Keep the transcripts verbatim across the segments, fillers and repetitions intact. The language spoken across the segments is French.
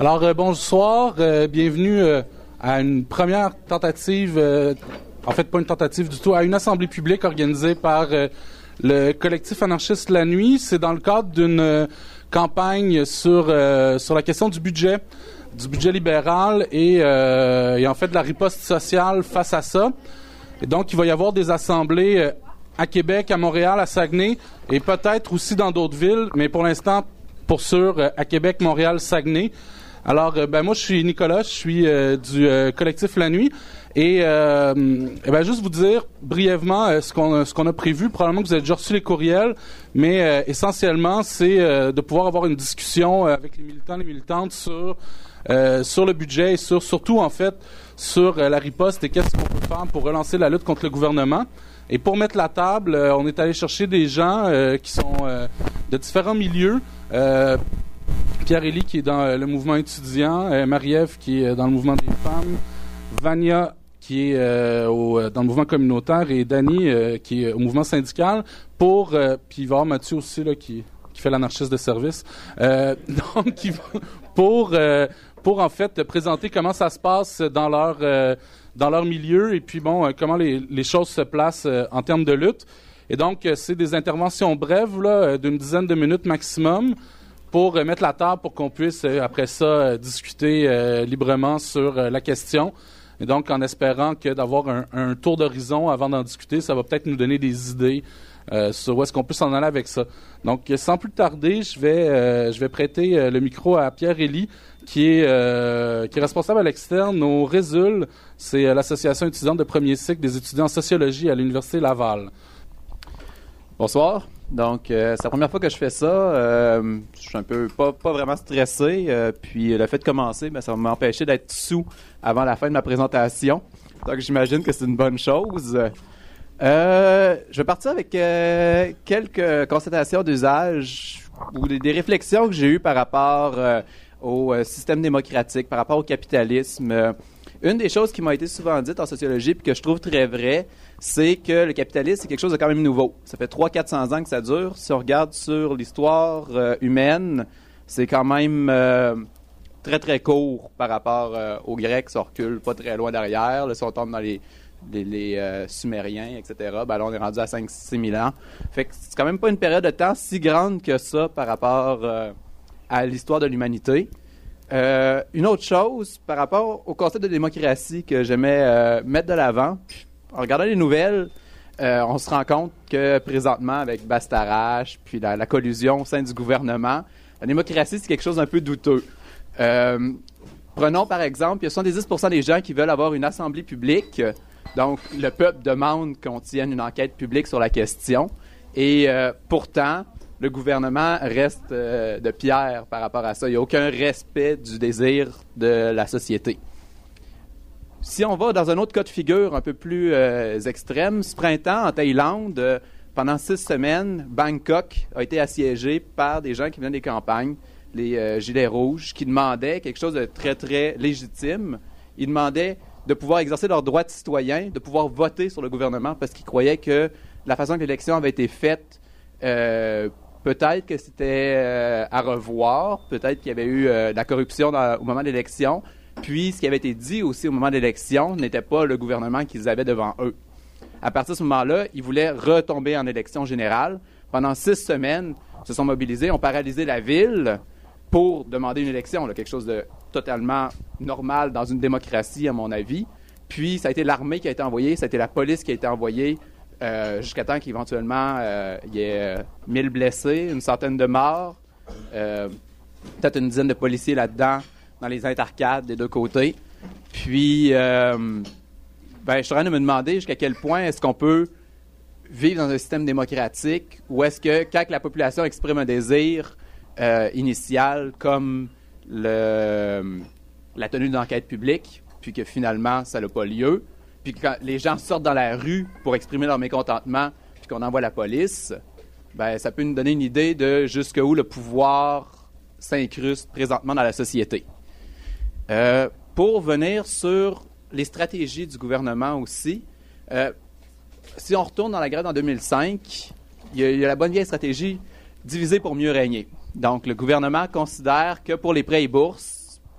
Alors, euh, bonsoir, euh, bienvenue euh, à une première tentative, euh, en fait pas une tentative du tout, à une assemblée publique organisée par euh, le collectif anarchiste La Nuit. C'est dans le cadre d'une euh, campagne sur euh, sur la question du budget, du budget libéral et, euh, et en fait de la riposte sociale face à ça. Et donc, il va y avoir des assemblées euh, à Québec, à Montréal, à Saguenay et peut-être aussi dans d'autres villes, mais pour l'instant, pour sûr, euh, à Québec, Montréal, Saguenay. Alors, euh, ben moi, je suis Nicolas, je suis euh, du euh, collectif La Nuit, et, euh, et ben juste vous dire brièvement euh, ce qu'on ce qu'on a prévu. Probablement que vous avez déjà reçu les courriels, mais euh, essentiellement, c'est euh, de pouvoir avoir une discussion euh, avec les militants, les militantes sur euh, sur le budget et sur surtout en fait sur euh, la riposte et qu'est-ce qu'on peut faire pour relancer la lutte contre le gouvernement. Et pour mettre la table, euh, on est allé chercher des gens euh, qui sont euh, de différents milieux. Euh, Pierre-Élie qui est dans euh, le mouvement étudiant, euh, Marie-Ève qui est euh, dans le mouvement des femmes, Vania qui est euh, au, dans le mouvement communautaire et Dany euh, qui est au mouvement syndical. Pour euh, puis il va y avoir Mathieu aussi là qui qui fait l'anarchiste de service. Euh, donc il va, pour euh, pour en fait présenter comment ça se passe dans leur euh, dans leur milieu et puis bon euh, comment les les choses se placent euh, en termes de lutte. Et donc euh, c'est des interventions brèves là d'une dizaine de minutes maximum, pour euh, mettre la table pour qu'on puisse, euh, après ça, euh, discuter euh, librement sur euh, la question. Et donc, en espérant que d'avoir un, un tour d'horizon avant d'en discuter, ça va peut-être nous donner des idées euh, sur où est-ce qu'on peut s'en aller avec ça. Donc, sans plus tarder, je vais, euh, je vais prêter euh, le micro à Pierre-Élie, qui est, euh, qui est responsable à l'externe au Résul. C'est euh, l'association étudiante de premier cycle des étudiants en sociologie à l'Université Laval. Bonsoir. Donc, euh, c'est la première fois que je fais ça. Euh, je suis un peu pas, pas vraiment stressé. Euh, puis le fait de commencer, ben, ça va m'empêcher d'être sous avant la fin de ma présentation. Donc, j'imagine que c'est une bonne chose. Euh, je vais partir avec euh, quelques constatations d'usage ou des, des réflexions que j'ai eues par rapport euh, au euh, système démocratique, par rapport au capitalisme. Euh, une des choses qui m'a été souvent dite en sociologie et que je trouve très vraie, c'est que le capitalisme, c'est quelque chose de quand même nouveau. Ça fait trois cents à quatre cents ans que ça dure. Si on regarde sur l'histoire euh, humaine, c'est quand même euh, très, très court par rapport euh, aux Grecs. Ça recule pas très loin derrière. Là, si on tombe dans les, les, les euh, Sumériens, et cetera, ben là, on est rendu à cinq à six mille ans. Fait que c'est quand même pas une période de temps si grande que ça par rapport euh, à l'histoire de l'humanité. Euh, une autre chose, par rapport au concept de démocratie que j'aimais euh, mettre de l'avant, en regardant les nouvelles, euh, on se rend compte que présentement, avec Bastarache, puis la, la collusion au sein du gouvernement, la démocratie, c'est quelque chose d'un peu douteux. Euh, prenons par exemple, il y a soixante-dix pour cent des gens qui veulent avoir une assemblée publique. Donc, le peuple demande qu'on tienne une enquête publique sur la question. Et euh, pourtant, le gouvernement reste euh, de pierre par rapport à ça. Il n'y a aucun respect du désir de la société. Si on va dans un autre cas de figure un peu plus euh, extrême, ce printemps, en Thaïlande, euh, pendant six semaines, Bangkok a été assiégé par des gens qui venaient des campagnes, les euh, Gilets rouges, qui demandaient quelque chose de très, très légitime. Ils demandaient de pouvoir exercer leurs droits de citoyens, de pouvoir voter sur le gouvernement parce qu'ils croyaient que la façon que l'élection avait été faite, euh, peut-être que c'était euh, à revoir, peut-être qu'il y avait eu euh, de la corruption dans, au moment de l'élection. Puis, ce qui avait été dit aussi au moment de l'élection n'était pas le gouvernement qu'ils avaient devant eux. À partir de ce moment-là, ils voulaient retomber en élection générale. Pendant six semaines, ils se sont mobilisés, ont paralysé la ville pour demander une élection, là, quelque chose de totalement normal dans une démocratie, à mon avis. Puis, ça a été l'armée qui a été envoyée, ça a été la police qui a été envoyée euh, jusqu'à temps qu'éventuellement, euh, il y ait euh, mille blessés, une centaine de morts, euh, peut-être une dizaine de policiers là-dedans, dans les intercades des deux côtés. Puis, euh, ben, je suis en train de me demander jusqu'à quel point est-ce qu'on peut vivre dans un système démocratique ou est-ce que quand la population exprime un désir euh, initial comme le, la tenue d'une enquête publique, puis que finalement, ça n'a pas lieu, puis que quand les gens sortent dans la rue pour exprimer leur mécontentement, puis qu'on envoie la police, ben, ça peut nous donner une idée de jusqu'où le pouvoir s'incruste présentement dans la société. Euh, pour venir sur les stratégies du gouvernement aussi, euh, si on retourne dans la grève en deux mille cinq, il y, a, il y a la bonne vieille stratégie diviser pour mieux régner. Donc, le gouvernement considère que pour les prêts et bourses,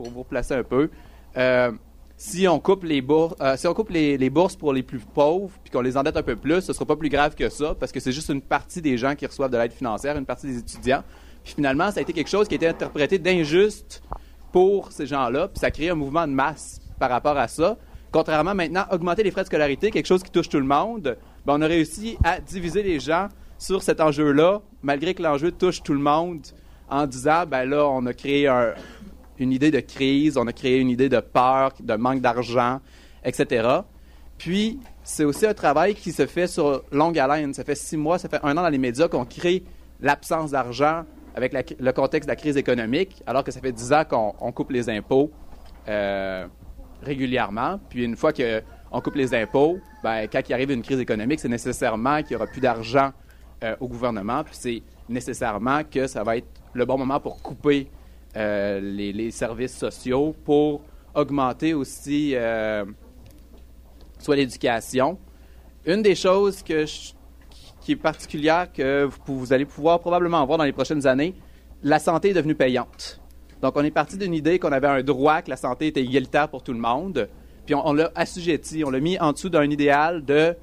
pour vous replacer un peu, euh, si on coupe les bourses, euh, si on coupe les, les bourses pour les plus pauvres, puis qu'on les endette un peu plus, ce sera pas plus grave que ça, parce que c'est juste une partie des gens qui reçoivent de l'aide financière, une partie des étudiants. Puis finalement, ça a été quelque chose qui a été interprété d'injuste pour ces gens-là, puis ça a créé un mouvement de masse par rapport à ça. Contrairement maintenant, augmenter les frais de scolarité, quelque chose qui touche tout le monde, ben, on a réussi à diviser les gens sur cet enjeu-là, malgré que l'enjeu touche tout le monde, en disant, ben là, on a créé un, une idée de crise, on a créé une idée de peur, de manque d'argent, et cetera. Puis, c'est aussi un travail qui se fait sur longue haleine. Ça fait six mois, ça fait un an dans les médias qu'on crée l'absence d'argent avec la, le contexte de la crise économique, alors que ça fait dix ans qu'on on coupe les impôts euh, régulièrement. Puis une fois qu'on coupe les impôts, ben, quand il arrive une crise économique, c'est nécessairement qu'il n'y aura plus d'argent euh, au gouvernement, puis c'est nécessairement que ça va être le bon moment pour couper euh, les, les services sociaux, pour augmenter aussi euh, soit l'éducation. Une des choses que je qui est particulière, que vous, vous allez pouvoir probablement voir dans les prochaines années, la santé est devenue payante. Donc, on est parti d'une idée qu'on avait un droit, que la santé était égalitaire pour tout le monde, puis on, on l'a assujetti, on l'a mis en dessous d'un idéal de,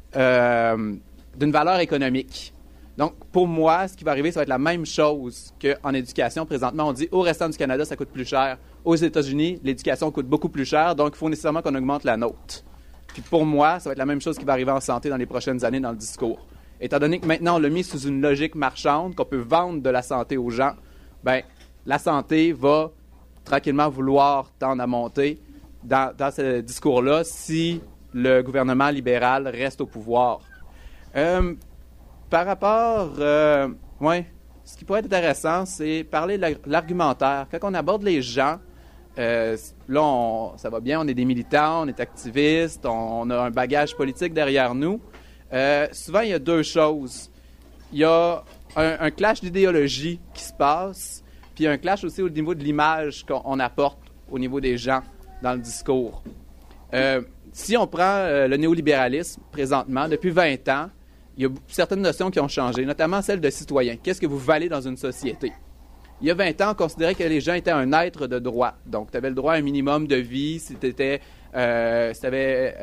euh, d'une valeur économique. Donc, pour moi, ce qui va arriver, ça va être la même chose qu'en éducation. Présentement, on dit au restant du Canada, ça coûte plus cher. Aux États-Unis, l'éducation coûte beaucoup plus cher, donc il faut nécessairement qu'on augmente la nôtre. Puis pour moi, ça va être la même chose qui va arriver en santé dans les prochaines années dans le discours. Étant donné que maintenant, on l'a mis sous une logique marchande, qu'on peut vendre de la santé aux gens, bien, la santé va tranquillement vouloir tendre à monter dans, dans ce discours-là si le gouvernement libéral reste au pouvoir. Euh, par rapport... Euh, ouais, ce qui pourrait être intéressant, c'est parler de l'argumentaire. Quand on aborde les gens, euh, là, on, ça va bien, on est des militants, on est activistes, on, on a un bagage politique derrière nous. Euh, souvent, il y a deux choses. Il y a un, un clash d'idéologie qui se passe, puis un clash aussi au niveau de l'image qu'on apporte au niveau des gens dans le discours. Euh, si on prend euh, le néolibéralisme, présentement, depuis vingt ans, il y a certaines notions qui ont changé, notamment celle de citoyen. Qu'est-ce que vous valez dans une société? Il y a vingt ans, on considérait que les gens étaient un être de droit. Donc, tu avais le droit à un minimum de vie. Si tu étais euh, si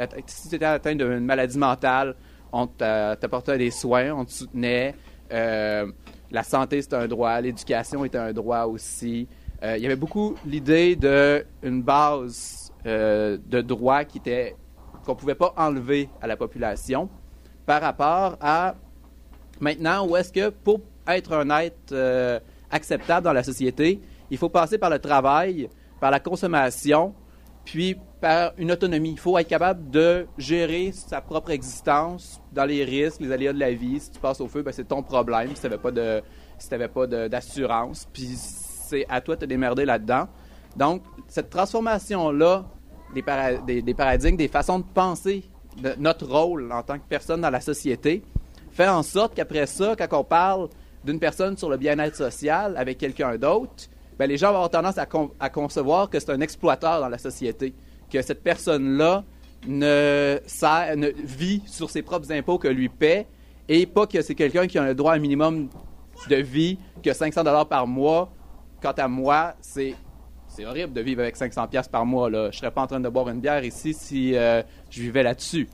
si atteint d'une maladie mentale, on t'apportait des soins, on te soutenait. Euh, la santé, c'est un droit. L'éducation est un droit aussi. Euh, il y avait beaucoup l'idée d'une base euh, de droits qui était, qu'on ne pouvait pas enlever à la population par rapport à maintenant où est-ce que pour être un être euh, acceptable dans la société, il faut passer par le travail, par la consommation, puis par une autonomie. Il faut être capable de gérer sa propre existence dans les risques, les aléas de la vie. Si tu passes au feu, ben c'est ton problème si tu n'avais pas de, si t'avais pas de, d'assurance. Puis c'est à toi de te démerder là-dedans. Donc, cette transformation-là des, para- des, des paradigmes, des façons de penser de notre rôle en tant que personne dans la société, fait en sorte qu'après ça, quand on parle d'une personne sur le bien-être social avec quelqu'un d'autre, bien, les gens vont avoir tendance à, con- à concevoir que c'est un exploiteur dans la société, que cette personne-là ne, sert, ne vit sur ses propres impôts que lui paie, et pas que c'est quelqu'un qui a un droit à un minimum de vie, que cinq cents dollars par mois. Quant à moi, c'est, c'est horrible de vivre avec cinq cents dollars par mois. Là. Je ne serais pas en train de boire une bière ici si euh, je vivais là-dessus.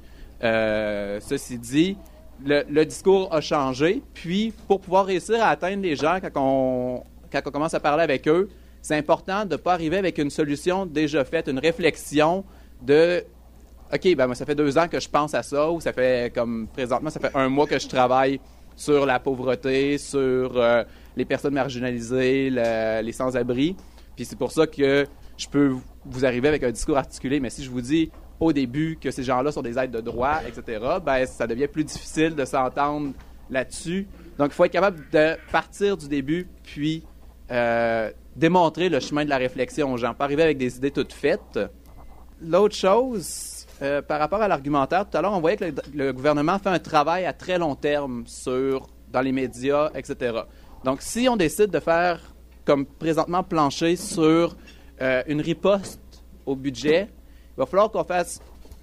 Euh, ceci dit, le, le discours a changé, puis pour pouvoir réussir à atteindre les gens quand on... quand on commence à parler avec eux, c'est important de ne pas arriver avec une solution déjà faite, une réflexion de « OK, ben moi, ça fait deux ans que je pense à ça » ou ça fait comme présentement, ça fait un mois que je travaille sur la pauvreté, sur euh, les personnes marginalisées, le, les sans-abri. Puis c'est pour ça que je peux vous arriver avec un discours articulé. Mais si je vous dis au début que ces gens-là sont des êtres de droit, et cetera, ben ça devient plus difficile de s'entendre là-dessus. Donc, il faut être capable de partir du début, puis euh, démontrer le chemin de la réflexion aux gens, pas arriver avec des idées toutes faites. L'autre chose, euh, par rapport à l'argumentaire, tout à l'heure, on voyait que le, le gouvernement fait un travail à très long terme sur, dans les médias, et cetera. Donc, si on décide de faire, comme présentement, plancher sur euh, une riposte au budget, il va falloir qu'on fasse,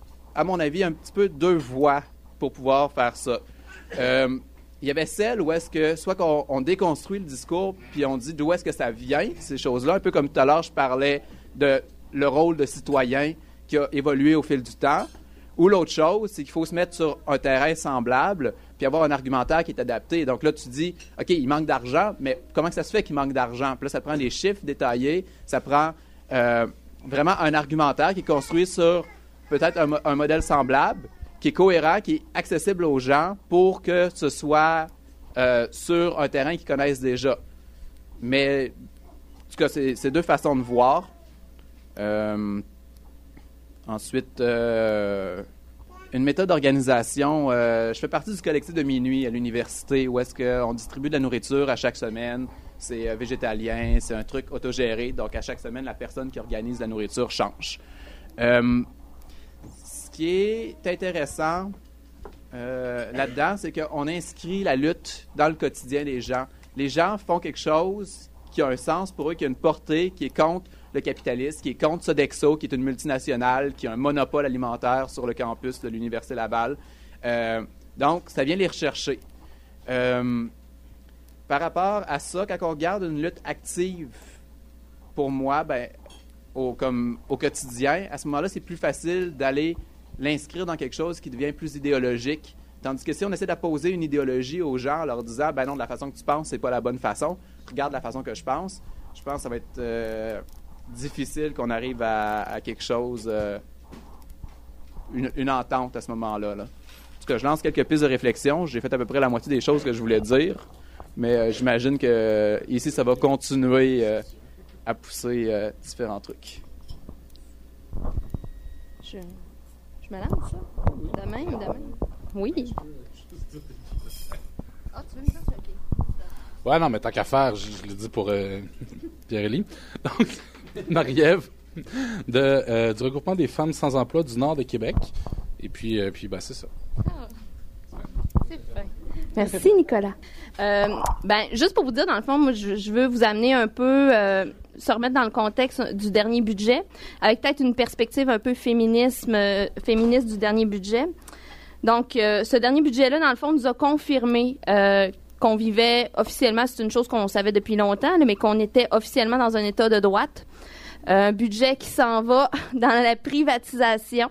à mon avis, un petit peu deux voies pour pouvoir faire ça. Euh, il y avait celle où est-ce que, soit qu'on on déconstruit le discours, puis on dit d'où est-ce que ça vient, ces choses-là, un peu comme tout à l'heure, je parlais de le rôle de citoyen qui a évolué au fil du temps. Ou l'autre chose, c'est qu'il faut se mettre sur un terrain semblable puis avoir un argumentaire qui est adapté. Donc là, tu dis, OK, il manque d'argent, mais comment ça se fait qu'il manque d'argent? Puis là, ça prend des chiffres détaillés, ça prend euh, vraiment un argumentaire qui est construit sur peut-être un, un modèle semblable, qui est cohérent, qui est accessible aux gens pour que ce soit euh, sur un terrain qu'ils connaissent déjà. Mais, en tout cas, c'est, c'est deux façons de voir. Euh, ensuite, euh, une méthode d'organisation. Euh, je fais partie du collectif de minuit à l'université où est-ce qu'on distribue de la nourriture à chaque semaine. C'est euh, végétalien, c'est un truc autogéré. Donc, à chaque semaine, la personne qui organise la nourriture change. Euh, ce qui est intéressant euh, là-dedans, c'est qu'on inscrit la lutte dans le quotidien des gens. Les gens font quelque chose qui a un sens pour eux, qui a une portée, qui est contre le capitalisme, qui est contre Sodexo, qui est une multinationale, qui a un monopole alimentaire sur le campus de l'Université Laval. Euh, donc, ça vient les rechercher. Euh, par rapport à ça, quand on regarde une lutte active, pour moi, ben, au, comme, au quotidien, à ce moment-là, c'est plus facile d'aller l'inscrire dans quelque chose qui devient plus idéologique. Tandis que si on essaie d'apposer une idéologie aux gens en leur disant « ben non, de la façon que tu penses, c'est pas la bonne façon. Regarde la façon que je pense. » Je pense que ça va être euh, difficile qu'on arrive à, à quelque chose, euh, une, une entente à ce moment-là. Là. En tout cas, je lance quelques pistes de réflexion. J'ai fait à peu près la moitié des choses que je voulais dire. Mais euh, j'imagine que euh, ici, ça va continuer euh, à pousser euh, différents trucs. Je, je me lance, ça? De même, de même. Oui. Ah, tu veux me dire, c'est OK. Ouais, non, mais tant qu'à faire, je, je l'ai dit pour euh, Pierre-Élie. Donc, Marie-Ève, de, euh, du regroupement des femmes sans emploi du nord de Québec. Et puis, euh, puis ben, c'est ça. Ah, c'est fin. Merci, Nicolas. Euh, ben, juste pour vous dire, dans le fond, moi, je, je veux vous amener un peu, euh, se remettre dans le contexte du dernier budget, avec peut-être une perspective un peu féminisme, euh, féministe du dernier budget. Donc, euh, ce dernier budget-là, dans le fond, nous a confirmé euh, qu'on vivait officiellement, c'est une chose qu'on savait depuis longtemps, mais qu'on était officiellement dans un état de droite. Euh, un budget qui s'en va dans la privatisation.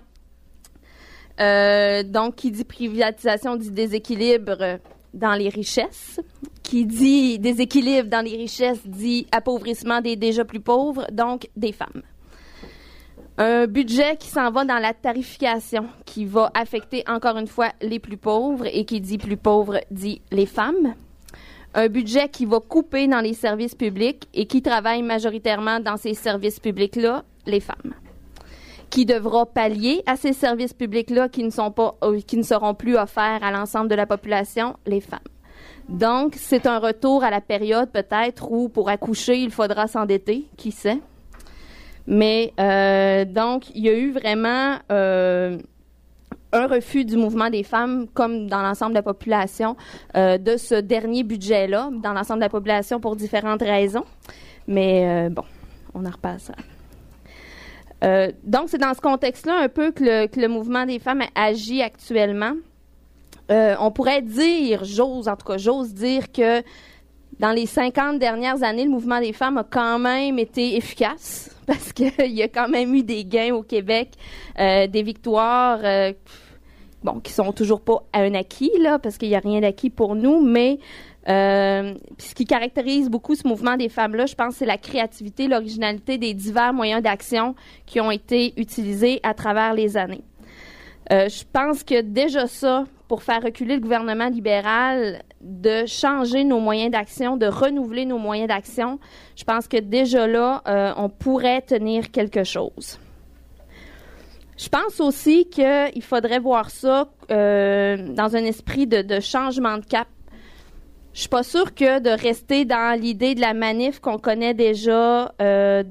Euh, donc, qui dit privatisation dit déséquilibre dans les richesses. Qui dit déséquilibre dans les richesses dit appauvrissement des déjà plus pauvres, donc des femmes. Un budget qui s'en va dans la tarification, qui va affecter encore une fois les plus pauvres, et qui dit plus pauvres dit les femmes. Un budget qui va couper dans les services publics et qui travaille majoritairement dans ces services publics-là, les femmes. Qui devra pallier à ces services publics-là qui ne sont pas, euh, qui ne seront plus offerts à l'ensemble de la population, les femmes. Donc, c'est un retour à la période peut-être où pour accoucher, il faudra s'endetter, qui sait. Mais euh, donc, il y a eu vraiment euh, un refus du mouvement des femmes, comme dans l'ensemble de la population, euh, de ce dernier budget-là, dans l'ensemble de la population pour différentes raisons. Mais euh, bon, on en repasse. Euh, donc, c'est dans ce contexte-là un peu que le, que le mouvement des femmes agit actuellement. Euh, on pourrait dire, j'ose, en tout cas, j'ose dire que dans les cinquante dernières années, le mouvement des femmes a quand même été efficace parce qu'il y a quand même eu des gains au Québec, euh, des victoires, euh, bon, qui sont toujours pas à un acquis, là, parce qu'il n'y a rien d'acquis pour nous, mais euh, ce qui caractérise beaucoup ce mouvement des femmes-là, je pense, c'est la créativité, l'originalité des divers moyens d'action qui ont été utilisés à travers les années. Euh, je pense que déjà ça, pour faire reculer le gouvernement libéral, de changer nos moyens d'action, de renouveler nos moyens d'action, je pense que déjà là, euh, on pourrait tenir quelque chose. Je pense aussi qu'il faudrait voir ça euh, dans un esprit de, de changement de cap. Je suis pas sûre que de rester dans l'idée de la manif qu'on connaît déjà. Euh,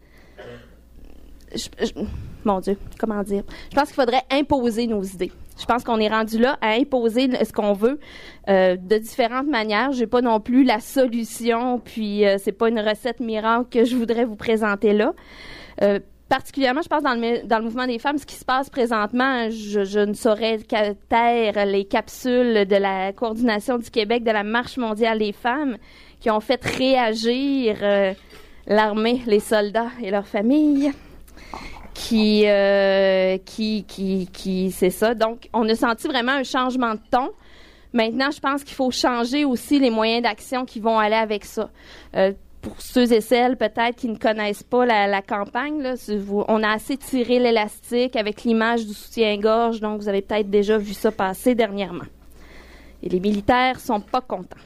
je, je, mon Dieu, comment dire? Je pense qu'il faudrait imposer nos idées. Je pense qu'on est rendu là à imposer ce qu'on veut euh, de différentes manières. J'ai pas non plus la solution, puis euh, c'est pas une recette miracle que je voudrais vous présenter là. Euh, particulièrement, je pense dans le dans le mouvement des femmes, ce qui se passe présentement, je, je ne saurais taire les capsules de la coordination du Québec de la Marche mondiale des femmes qui ont fait réagir euh, l'armée, les soldats et leurs familles. Qui, euh, qui, qui, qui, c'est ça. Donc, on a senti vraiment un changement de ton. Maintenant, je pense qu'il faut changer aussi les moyens d'action qui vont aller avec ça. Euh, pour ceux et celles, peut-être, qui ne connaissent pas la, la campagne, là, vous, on a assez tiré l'élastique avec l'image du soutien-gorge, donc vous avez peut-être déjà vu ça passer dernièrement. Et les militaires sont pas contents.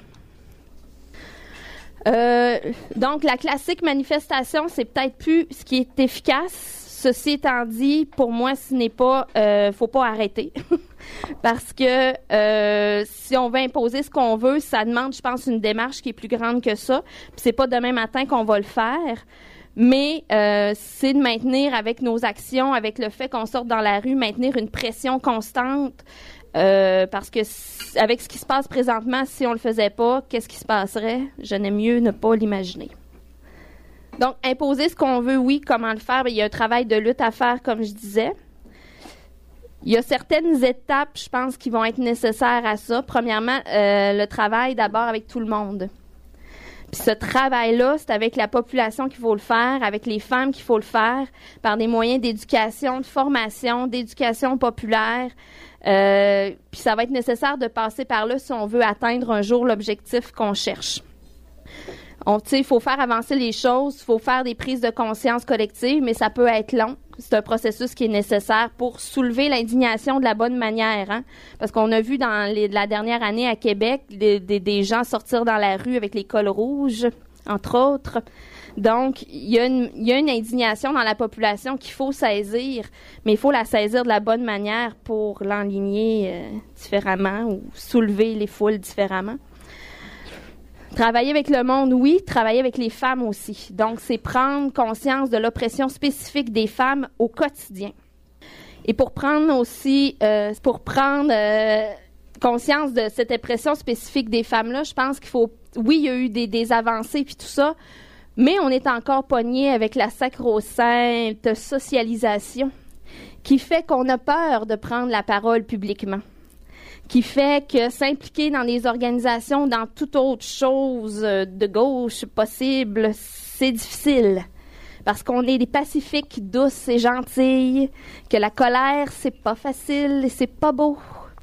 Euh, donc, la classique manifestation, c'est peut-être plus ce qui est efficace. Ceci étant dit, pour moi, ce n'est pas, euh, faut pas arrêter. Parce que euh, si on veut imposer ce qu'on veut, ça demande, je pense, une démarche qui est plus grande que ça. Puis c'est pas demain matin qu'on va le faire, mais euh, c'est de maintenir avec nos actions, avec le fait qu'on sorte dans la rue, maintenir une pression constante. Euh, parce que c- avec ce qui se passe présentement, si on le faisait pas, qu'est-ce qui se passerait? Je n'aime mieux ne pas l'imaginer. Donc, imposer ce qu'on veut, oui, comment le faire? Bien, il y a un travail de lutte à faire, comme je disais. Il y a certaines étapes, je pense, qui vont être nécessaires à ça. Premièrement, euh, le travail d'abord avec tout le monde. Puis ce travail-là, c'est avec la population qu'il faut le faire, avec les femmes qu'il faut le faire, par des moyens d'éducation, de formation, d'éducation populaire. Euh, puis ça va être nécessaire de passer par là si on veut atteindre un jour l'objectif qu'on cherche. On, tu sais, il faut faire avancer les choses, il faut faire des prises de conscience collectives, mais ça peut être long. C'est un processus qui est nécessaire pour soulever l'indignation de la bonne manière, hein? Parce qu'on a vu dans les, la dernière année à Québec des, des, des gens sortir dans la rue avec les cols rouges, entre autres. Donc, il y a une, il y a une indignation dans la population qu'il faut saisir, mais il faut la saisir de la bonne manière pour l'enligner euh, différemment ou soulever les foules différemment. Travailler avec le monde, oui. Travailler avec les femmes aussi. Donc, c'est prendre conscience de l'oppression spécifique des femmes au quotidien. Et pour prendre aussi, euh, pour prendre euh, conscience de cette oppression spécifique des femmes-là, je pense qu'il faut, oui, il y a eu des, des avancées puis tout ça, mais on est encore pogné avec la sacro-sainte socialisation qui fait qu'on a peur de prendre la parole publiquement, qui fait que s'impliquer dans les organisations, dans toute autre chose de gauche possible, c'est difficile. Parce qu'on est des pacifiques, douces et gentilles, que la colère, c'est pas facile et c'est pas beau.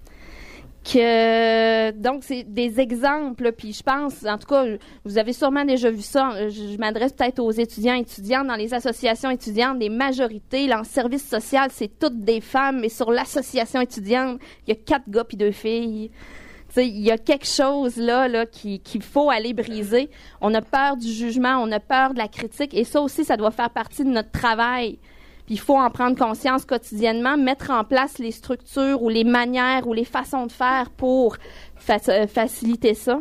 Que, donc, c'est des exemples, puis je pense, en tout cas, vous avez sûrement déjà vu ça, je, je m'adresse peut-être aux étudiants et étudiantes, dans les associations étudiantes, des majorités, là, en service social, c'est toutes des femmes, mais sur l'association étudiante, il y a quatre gars puis deux filles. Tu sais, il y a quelque chose là, là qui, qu'il faut aller briser. On a peur du jugement, on a peur de la critique, et ça aussi, ça doit faire partie de notre travail. Puis il faut en prendre conscience quotidiennement, mettre en place les structures ou les manières ou les façons de faire pour fa- faciliter ça.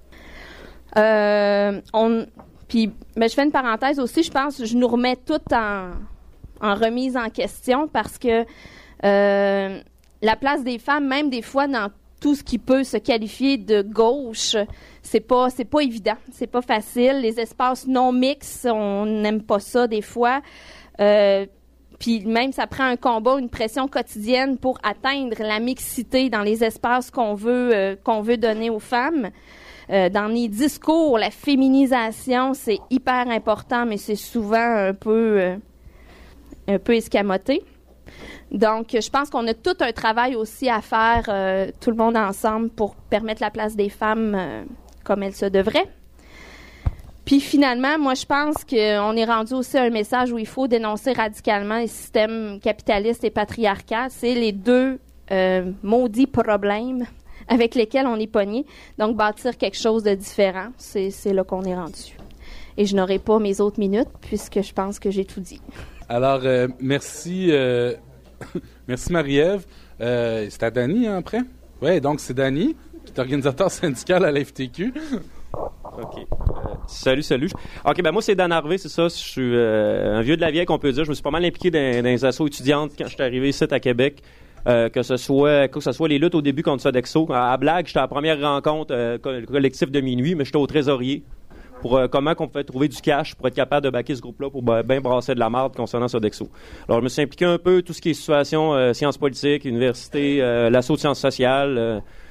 Euh, on, puis, mais je fais une parenthèse aussi, je pense, je nous remets tout en, en remise en question parce que euh, la place des femmes, même des fois dans tout ce qui peut se qualifier de gauche, c'est pas c'est pas évident, c'est pas facile. Les espaces non mixtes, on n'aime pas ça des fois. Euh, Puis même, ça prend un combat, une pression quotidienne pour atteindre la mixité dans les espaces qu'on veut euh, qu'on veut donner aux femmes. Euh, dans les discours, la féminisation, c'est hyper important, mais c'est souvent un peu euh, un peu escamoté. Donc, je pense qu'on a tout un travail aussi à faire, euh, tout le monde ensemble, pour permettre la place des femmes euh, comme elle se devrait. Puis finalement, moi, je pense qu'on est rendu aussi à un message où il faut dénoncer radicalement les systèmes capitalistes et patriarcaux. C'est les deux euh, maudits problèmes avec lesquels on est pogné. Donc, bâtir quelque chose de différent, c'est, c'est là qu'on est rendu. Et je n'aurai pas mes autres minutes puisque je pense que j'ai tout dit. Alors, euh, merci, euh, merci Marie-Ève. Euh, c'est à Dany, hein, après? Oui, donc c'est Dany, qui est organisateur syndical à la F T Q. OK. Euh, salut, salut. OK, ben moi, c'est Dan Harvey, c'est ça. Je suis euh, un vieux de la vieille, qu'on peut dire. Je me suis pas mal impliqué dans, dans les assos étudiantes quand je suis arrivé ici à Québec. Euh, que ce soit que ce soit les luttes au début contre Sodexo. À, à blague, j'étais à la première rencontre, euh, le collectif de minuit, mais j'étais au trésorier pour euh, comment qu'on pouvait trouver du cash pour être capable de backer ce groupe-là pour ben, bien brasser de la marde concernant Sodexo. Alors, je me suis impliqué un peu tout ce qui est situation, euh, sciences politiques, université, euh, l'assaut de sciences sociales, euh,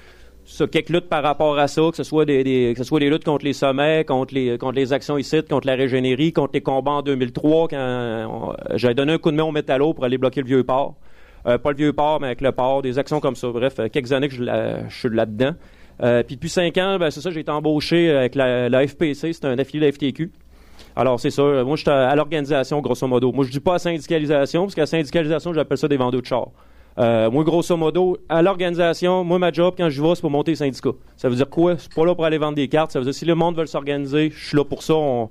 ça, quelques luttes par rapport à ça, que ce soit des, des que ce soit des luttes contre les sommets, contre les contre les actions ici, contre la régénérie, contre les combats en deux mille trois, quand j'avais donné un coup de main au métallo pour aller bloquer le Vieux-Port. Euh, pas le Vieux-Port, mais avec le port, des actions comme ça. Bref, quelques années que je, la, je suis là-dedans. Euh, puis depuis cinq ans, ben, c'est ça, j'ai été embauché avec la, la F P C, c'est un affilié de la F T Q. Alors, c'est ça. Moi, je suis à, à l'organisation, grosso modo. Moi, je dis pas à syndicalisation, parce qu'à syndicalisation, j'appelle ça des vendeurs de chars. Euh, moi, grosso modo, à l'organisation, moi, ma job, quand je vais, c'est pour monter les syndicats. Ça veut dire quoi? Je suis pas là pour aller vendre des cartes. Ça veut dire si le monde veut s'organiser, je suis là pour ça. On...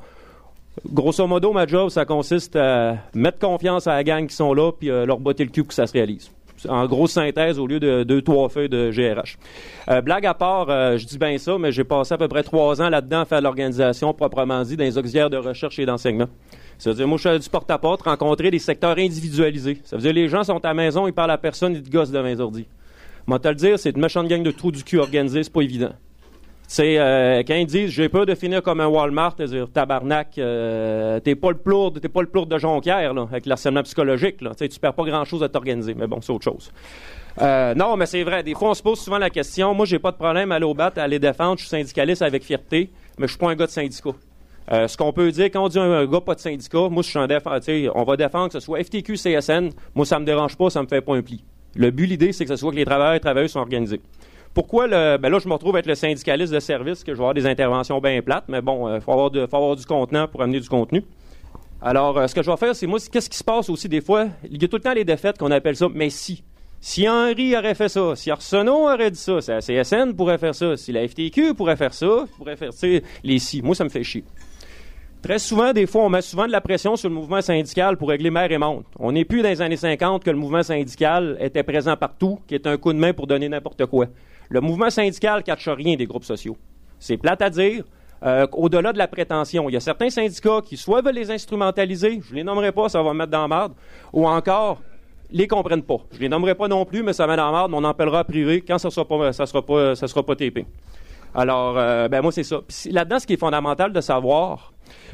Grosso modo, ma job, ça consiste à mettre confiance à la gang qui sont là, puis euh, leur botter le cul pour que ça se réalise. En grosse synthèse, au lieu de deux, trois feuilles de G R H. Euh, blague à part, euh, je dis bien ça, mais j'ai passé à peu près trois ans là-dedans à faire de l'organisation, proprement dit, dans les auxiliaires de recherche et d'enseignement. Ça veut dire, moi, je suis du porte-à-porte, rencontrer des secteurs individualisés. Ça veut dire, les gens sont à la maison, ils parlent à personne, ils te gossent devant les ordi. Moi, te le dire, c'est une méchante gang de trous du cul organisés, c'est pas évident. Tu sais, euh, quand ils disent, j'ai peur de finir comme un Walmart, c'est-à-dire, tabarnak, euh, t'es pas le plourde, t'es pas le plourde de Jonquière, là, avec l'harcèlement psychologique, là. Tu sais, tu perds pas grand-chose à t'organiser, mais bon, c'est autre chose. Euh, non, mais c'est vrai, des fois, on se pose souvent la question, moi, j'ai pas de problème à aller au bat, à aller défendre, je suis syndicaliste avec fierté, mais je suis pas un gars de syndicat. Euh, ce qu'on peut dire, quand on dit un, un gars pas de syndicat, moi, je suis un défenseur, tu sais, on va défendre que ce soit F T Q, C S N, moi, ça me dérange pas, ça me fait pas un pli. Le but, l'idée, c'est que ce soit que les travailleurs et travailleuses sont organisés. Pourquoi le. Ben là, je me retrouve être le syndicaliste de service, que je vais avoir des interventions bien plates, mais bon, il euh, faut, avoir de, faut avoir du contenant pour amener du contenu. Alors, euh, ce que je vais faire, c'est moi, c'est, qu'est-ce qui se passe aussi des fois? Il y a tout le temps les défaites qu'on appelle ça, mais si. Si Henry aurait fait ça, si Arsenault aurait dit ça, si la C S N pourrait faire ça, si la F T Q pourrait faire ça, pourrait faire, tu sais, les si. Moi, ça me fait chier. Très souvent, des fois, on met souvent de la pression sur le mouvement syndical pour régler mer et monde. On n'est plus dans les années cinquante que le mouvement syndical était présent partout, qui est un coup de main pour donner n'importe quoi. Le mouvement syndical ne cache rien des groupes sociaux. C'est plate à dire. Euh, au-delà de la prétention, il y a certains syndicats qui soit veulent les instrumentaliser, je ne les nommerai pas, ça va me mettre dans la merde, ou encore, les comprennent pas. Je ne les nommerai pas non plus, mais ça met dans la merde, mais on en appellera privé quand ça ne sera pas, ça sera pas, ça sera pas T P. Alors, euh, ben moi, c'est ça. Puis, là-dedans, ce qui est fondamental de savoir...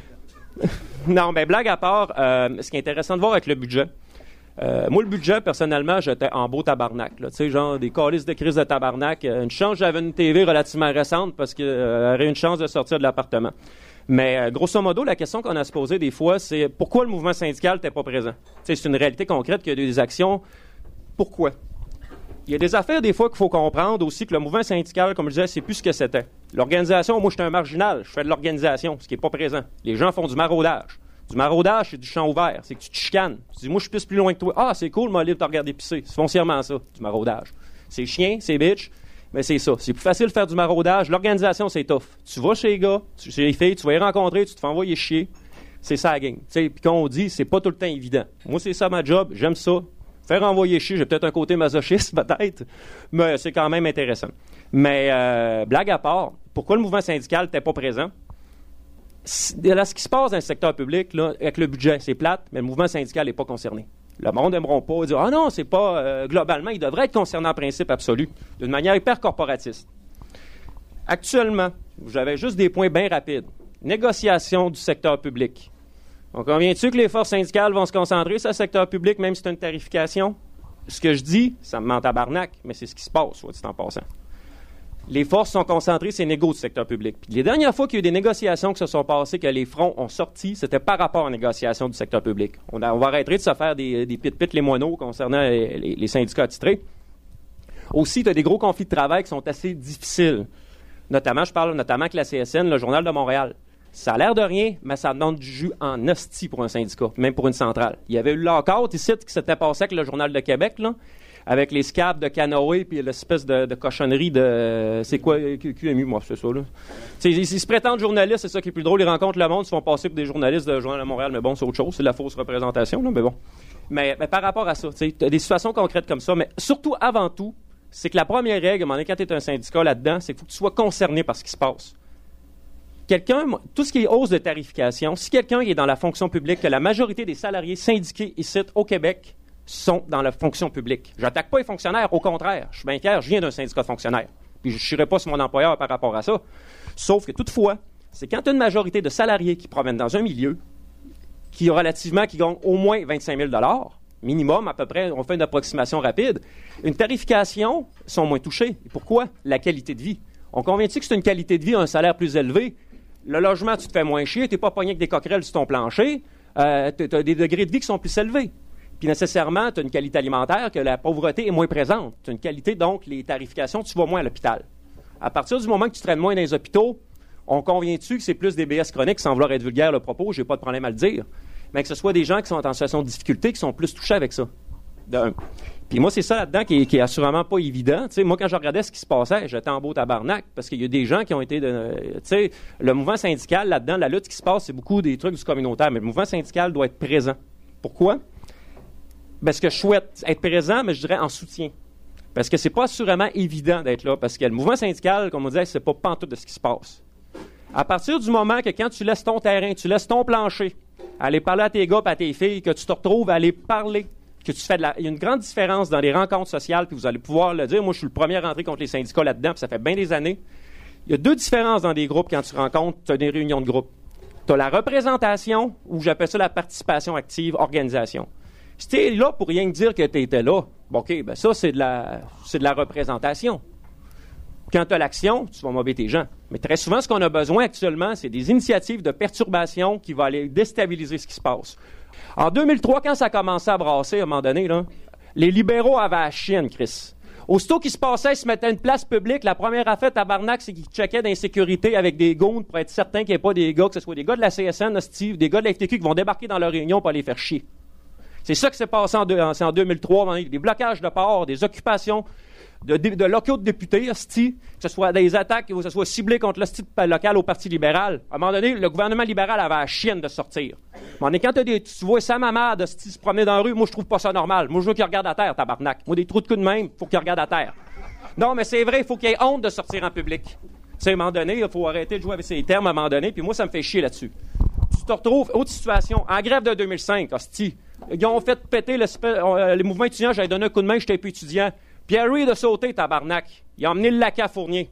non, mais blague à part, euh, ce qui est intéressant de voir avec le budget, euh, moi, le budget, personnellement, j'étais en beau tabarnak. Tu sais, genre des calices de crise de tabarnak. Une chance, j'avais une T V relativement récente parce qu'elle euh, aurait une chance de sortir de l'appartement. Mais euh, grosso modo, la question qu'on a à se poser des fois, c'est pourquoi le mouvement syndical n'était pas présent? Tu sais, c'est une réalité concrète qu'il y a des actions. Pourquoi? Il y a des affaires, des fois, qu'il faut comprendre aussi que le mouvement syndical, comme je disais, c'est plus ce que c'était. L'organisation, moi, je suis un marginal. Je fais de l'organisation, ce qui n'est pas présent. Les gens font du maraudage. Du maraudage, c'est du champ ouvert. C'est que tu te chicanes. Tu dis, moi, je suis plus, plus loin que toi. Ah, c'est cool, moi, libre de te regarder pisser. C'est foncièrement ça, du maraudage. C'est chien, c'est bitch, mais c'est ça. C'est plus facile de faire du maraudage. L'organisation, c'est tough. Tu vas chez les gars, tu, chez les filles, tu vas les rencontrer, tu te fais envoyer chier. C'est ça la gang. Puis quand on dit, c'est pas tout le temps évident. Moi, c'est ça ma job. J'aime ça. Faire envoyer chier, j'ai peut-être un côté masochiste, peut-être, mais c'est quand même intéressant. Mais, euh, blague à part, pourquoi le mouvement syndical n'était pas présent? Là, ce qui se passe dans le secteur public, là, avec le budget, c'est plate, mais le mouvement syndical n'est pas concerné. Le monde n'aimeront pas dire « Ah non, c'est pas... Euh, globalement, il devrait être concerné en principe absolu, d'une manière hyper corporatiste. » Actuellement, j'avais juste des points bien rapides. Négociation du secteur public. On convient-tu que les forces syndicales vont se concentrer sur le secteur public, même si c'est une tarification? Ce que je dis, ça me ment tabarnak, mais c'est ce qui se passe, soit dit en passant. Les forces sont concentrées sur les négos du secteur public. Puis les dernières fois qu'il y a eu des négociations qui se sont passées, que les fronts ont sorti, c'était par rapport aux négociations du secteur public. On, a, on va arrêter de se faire des, des pit-pit les moineaux concernant les, les, les syndicats attitrés. Aussi, tu as des gros conflits de travail qui sont assez difficiles. Notamment, je parle notamment avec la C S N, le Journal de Montréal. Ça a l'air de rien, mais ça demande du jus en hostie pour un syndicat, même pour une centrale. Il y avait eu le lockout ici qui s'était passé avec le Journal de Québec, là, avec les scabs de canoë puis l'espèce de, de cochonnerie de... C'est quoi, Q M U, moi, c'est ça, là. T'sais, ils, ils se prétendent journalistes, c'est ça qui est plus drôle. Ils rencontrent le monde, ils se font passer pour des journalistes de Journal de Montréal, mais bon, c'est autre chose, c'est de la fausse représentation, là, mais bon. Mais, mais par rapport à ça, tu as des situations concrètes comme ça, mais surtout, avant tout, c'est que la première règle, à un moment donné, quand tu es un syndicat là-dedans, c'est qu'il faut que tu sois concerné par ce qui se passe. Quelqu'un, tout ce qui est hausse de tarification, si quelqu'un est dans la fonction publique, que la majorité des salariés syndiqués ici au Québec sont dans la fonction publique. J'attaque pas les fonctionnaires, au contraire. Je suis bien fier, je viens d'un syndicat de fonctionnaires. Puis je ne chierai pas sur mon employeur par rapport à ça. Sauf que toutefois, c'est quand tu as une majorité de salariés qui proviennent dans un milieu qui relativement qui gagnent au moins vingt-cinq mille dollars, minimum, à peu près, on fait une approximation rapide. Une tarification, sont moins touchés. Et pourquoi? La qualité de vie. On convient-tu que c'est une qualité de vie, un salaire plus élevé? Le logement, tu te fais moins chier, tu n'es pas pogné avec des coquerelles sur ton plancher, euh, tu as des degrés de vie qui sont plus élevés. Puis nécessairement, tu as une qualité alimentaire, que la pauvreté est moins présente. Tu as une qualité, donc, les tarifications, tu vas moins à l'hôpital. À partir du moment que tu traînes moins dans les hôpitaux, on convient-tu que c'est plus des B S chroniques, sans vouloir être vulgaire le propos, j'ai pas de problème à le dire, mais que ce soit des gens qui sont en situation de difficulté, qui sont plus touchés avec ça. D'un. Puis moi, c'est ça là-dedans qui est, qui est assurément pas évident. Tu sais, moi, quand je regardais ce qui se passait, j'étais en beau tabarnak, parce qu'il y a des gens qui ont été... De, tu sais, le mouvement syndical, là-dedans, la lutte qui se passe, c'est beaucoup des trucs du communautaire, mais le mouvement syndical doit être présent. Pourquoi? Parce que je souhaite être présent, mais je dirais en soutien. Parce que c'est pas assurément évident d'être là, parce que le mouvement syndical, comme on disait, c'est pas pantoute de ce qui se passe. À partir du moment que quand tu laisses ton terrain, tu laisses ton plancher, aller parler à tes gars et à tes filles, que tu te retrouves à aller parler, que tu fais de la... Il y a une grande différence dans les rencontres sociales, puis vous allez pouvoir le dire. Moi, je suis le premier à rentrer contre les syndicats là-dedans, puis ça fait bien des années. Il y a deux différences dans des groupes quand tu rencontres, tu as des réunions de groupe. Tu as la représentation, ou j'appelle ça la participation active, organisation. Si tu es là pour rien que dire que tu étais là, bon, OK, ben ça, c'est de la, c'est de la représentation. Quand tu as l'action, tu vas mobber tes gens. Mais très souvent, ce qu'on a besoin actuellement, c'est des initiatives de perturbation qui vont aller déstabiliser ce qui se passe. En deux mille trois, quand ça a commencé à brasser, à un moment donné, là, les libéraux avaient la chienne, Chris. Aussitôt qu'il se passait, ils se mettaient une place publique. La première affaire tabarnak, c'est qu'ils checkaient d'insécurité avec des goons pour être certain qu'il n'y ait pas des gars, que ce soit des gars de la C S N, Steve, des gars de la F T Q qui vont débarquer dans leur réunion pour aller faire chier. C'est ça qui s'est passé en, deux, en, en deux mille trois, des blocages de ports, des occupations de, de, de locaux de députés, hostie, que ce soit des attaques, que ce soit ciblé contre l'hostie local au Parti libéral. À un moment donné, le gouvernement libéral avait la chienne de sortir. Mais quand t'as des, tu vois Sam Hamad, hostie, se promener dans la rue, moi, je trouve pas ça normal. Moi, je veux qu'il regarde à terre, tabarnak. Moi, des trous de cul de même, faut qu'il regarde à terre. Non, mais c'est vrai, il faut qu'il ait honte de sortir en public. Tu sais, à un moment donné, il faut arrêter de jouer avec ces termes à un moment donné, puis moi, ça me fait chier là-dessus. Tu te retrouves, autre situation, en grève de deux mille cinq, hostie. Ils ont fait péter le, euh, les mouvements étudiants, j'avais donné un coup de main, j'étais plus étudiant. Pierre-Louis de sauter, tabarnak. Il a emmené le lac à Fournier. Tu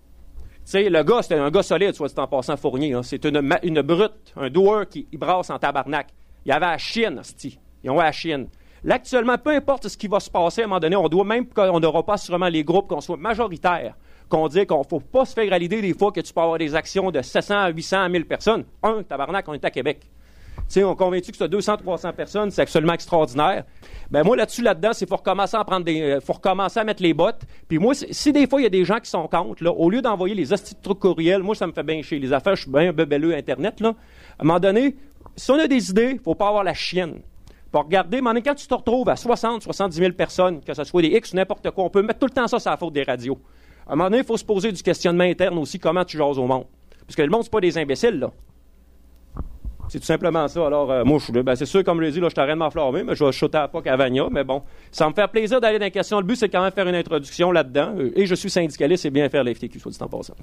sais, le gars, c'était un gars solide, soit dit en passant Fournier. Hein. C'est une, une brute, un doueur qui il brasse en tabarnak. Il y avait la chienne, hostie. Ils ont la chienne. Là, actuellement, peu importe ce qui va se passer, à un moment donné, on doit même qu'on n'aura pas sûrement les groupes, qu'on soit majoritaire, qu'on dit qu'on ne faut pas se faire à l'idée des fois que tu peux avoir des actions de sept cents à huit cents à mille personnes. Un, tabarnak, on est à Québec. Tu sais, on est convaincu que c'est deux cents à trois cents personnes, c'est absolument extraordinaire. Ben moi, là-dessus, là-dedans, c'est faut recommencer à prendre des... Euh, faut recommencer à mettre les bottes. Puis moi, si des fois, il y a des gens qui sont contre, là, au lieu d'envoyer les hosties de trucs courriels, moi, ça me fait bien chier. Les affaires, je suis bien bebelleux Internet, là. À un moment donné, si on a des idées, faut pas avoir la chienne. Pour regarder, mais quand tu te retrouves à soixante, soixante-dix mille personnes, que ce soit des X ou n'importe quoi, on peut mettre tout le temps ça sur la faute des radios. À un moment donné, il faut se poser du questionnement interne aussi, comment tu jases au monde. Parce que le monde, c'est pas des imbéciles, là. C'est tout simplement ça. Alors, euh, moi, je suis ben, c'est sûr, comme je l'ai dit, là, je t'arrête de m'enflammer, mais je vais chuter à pas Cavagna, mais bon, ça me fait plaisir d'aller dans la question. Le but, c'est quand même faire une introduction là-dedans. Et je suis syndicaliste et bien faire la F T Q, soit dit en passant.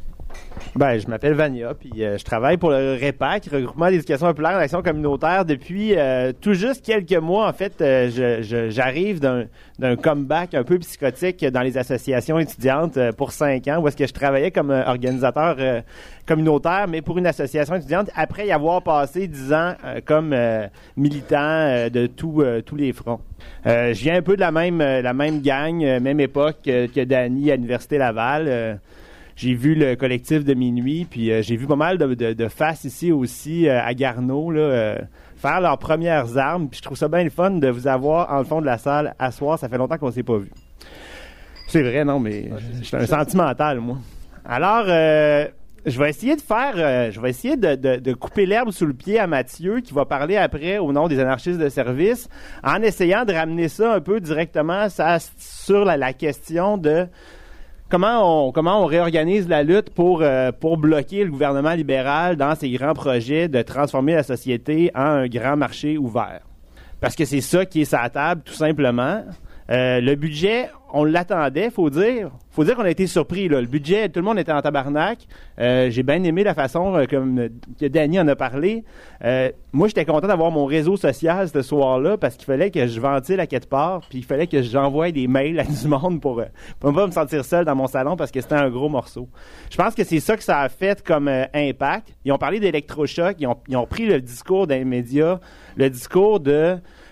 Ben, je m'appelle Vania, puis euh, je travaille pour le REPAC, Regroupement d'éducation populaire d'action communautaire, depuis euh, tout juste quelques mois. En fait, euh, je, je, j'arrive d'un, d'un comeback un peu psychotique dans les associations étudiantes euh, pour cinq ans, où est-ce que je travaillais comme euh, organisateur euh, communautaire, mais pour une association étudiante, après y avoir passé dix ans euh, comme euh, militant euh, de tout, euh, tous les fronts. Euh, je viens un peu de la même, euh, la même gang, euh, même époque euh, que Danny à l'Université Laval. Euh, J'ai vu le collectif de minuit, puis euh, j'ai vu pas mal de, de, de faces ici aussi euh, à Garneau là, euh, faire leurs premières armes. Puis je trouve ça bien le fun de vous avoir en le fond de la salle à soir. Ça fait longtemps qu'on ne s'est pas vu. C'est vrai, non, mais je suis un sentimental, moi. Alors, euh, je vais essayer de faire, euh, je vais essayer de, de, de couper l'herbe sous le pied à Mathieu, qui va parler après au nom des anarchistes de service, en essayant de ramener ça un peu directement ça, sur la, la question de Comment on, comment on réorganise la lutte pour, euh, pour bloquer le gouvernement libéral dans ses grands projets de transformer la société en un grand marché ouvert? Parce que c'est ça qui est sur la table, tout simplement. Euh, le budget, on l'attendait, faut dire. Faut dire qu'on a été surpris, là. Le budget, tout le monde était en tabarnak. Euh, j'ai bien aimé la façon euh, comme que Danny en a parlé. Euh, moi, j'étais content d'avoir mon réseau social ce soir-là parce qu'il fallait que je ventile à quelque part, puis il fallait que j'envoie des mails à du monde pour, euh, pour pas me sentir seul dans mon salon parce que c'était un gros morceau. Je pense que c'est ça que ça a fait comme euh, impact. Ils ont parlé d'électrochoc, ils ont, ils ont pris le discours des médias, le discours de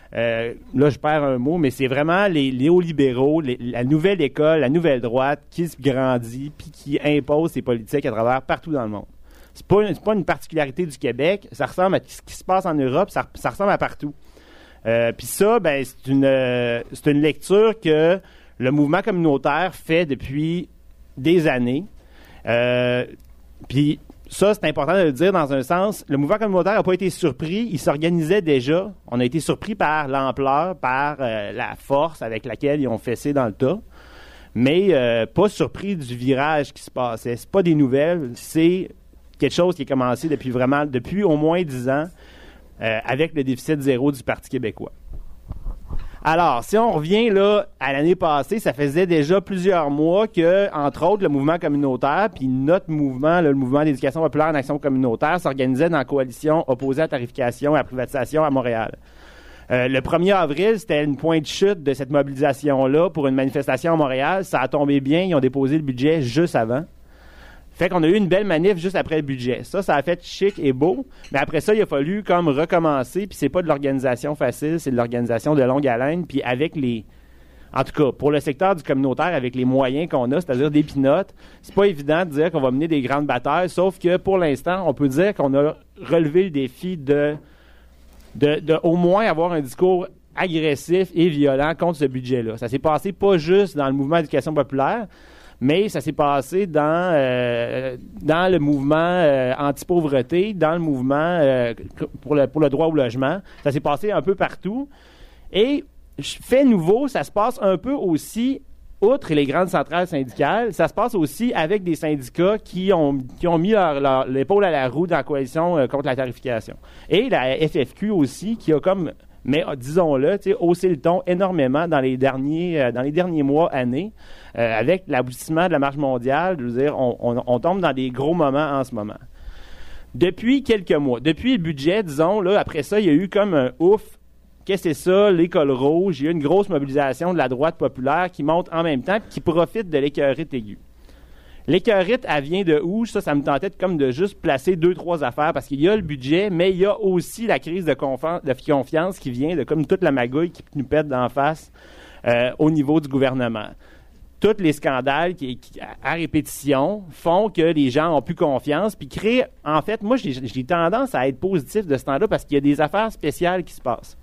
Euh, là, je perds un mot, mais c'est vraiment les néolibéraux, les, la nouvelle école, la nouvelle droite qui se grandit puis qui impose ses politiques à travers partout dans le monde. C'est pas, c'est pas une particularité du Québec. Ça ressemble à ce qui se passe en Europe. Ça, ça ressemble à partout. Euh, puis ça, ben, c'est une, euh, c'est une lecture que le mouvement communautaire fait depuis des années. Euh, puis ça, c'est important de le dire dans un sens. Le mouvement communautaire n'a pas été surpris. Il s'organisait déjà. On a été surpris par l'ampleur, par euh, la force avec laquelle ils ont fessé dans le tas. Mais euh, pas surpris du virage qui se passait. C'est pas des nouvelles. C'est quelque chose qui a commencé depuis vraiment, depuis au moins dix ans. Euh, avec le déficit zéro du Parti québécois. Alors, si on revient là à l'année passée, ça faisait déjà plusieurs mois que, entre autres, le mouvement communautaire, puis notre mouvement, là, le mouvement d'éducation populaire en action communautaire, s'organisait dans la coalition opposée à la tarification et à la privatisation à Montréal. Euh, le premier avril, c'était une pointe de chute de cette mobilisation-là pour une manifestation à Montréal. Ça a tombé bien, ils ont déposé le budget juste avant. Fait qu'on a eu une belle manif juste après le budget. Ça, ça a fait chic et beau. Mais après ça, il a fallu comme recommencer. Puis c'est pas de l'organisation facile, c'est de l'organisation de longue haleine. Puis avec les... En tout cas, pour le secteur du communautaire, avec les moyens qu'on a, c'est-à-dire des pinottes, c'est pas évident de dire qu'on va mener des grandes batailles. Sauf que pour l'instant, on peut dire qu'on a relevé le défi de, de, de au moins avoir un discours agressif et violent contre ce budget-là. Ça s'est passé pas juste dans le mouvement d'éducation populaire, mais ça s'est passé dans, euh, dans le mouvement euh, anti-pauvreté, dans le mouvement euh, pour, le, pour le droit au logement. Ça s'est passé un peu partout. Et fait nouveau, ça se passe un peu aussi, outre les grandes centrales syndicales, ça se passe aussi avec des syndicats qui ont, qui ont mis leur, leur, l'épaule à la roue dans la coalition euh, contre la tarification. Et la F F Q aussi, qui a comme... Mais disons-le, tu sais, hausser le ton énormément dans les derniers, euh, dans les derniers mois, années, euh, avec l'aboutissement de la marche mondiale. Je veux dire, on, on, on tombe dans des gros moments en ce moment. Depuis quelques mois, depuis le budget, disons, là, après ça, il y a eu comme un ouf. Qu'est-ce que c'est ça, l'école rouge? Il y a eu une grosse mobilisation de la droite populaire qui monte en même temps et qui profite de l'écœurite aiguë. L'écœurite, elle vient de où? Ça, ça me tentait de, comme de juste placer deux, trois affaires parce qu'il y a le budget, mais il y a aussi la crise de, confiance, de confiance qui vient de comme toute la magouille qui nous pète d'en face euh, au niveau du gouvernement. Tous les scandales qui, qui, à répétition font que les gens ont plus confiance puis créent... En fait, moi, j'ai, j'ai tendance à être positif de ce temps-là parce qu'il y a des affaires spéciales qui se passent.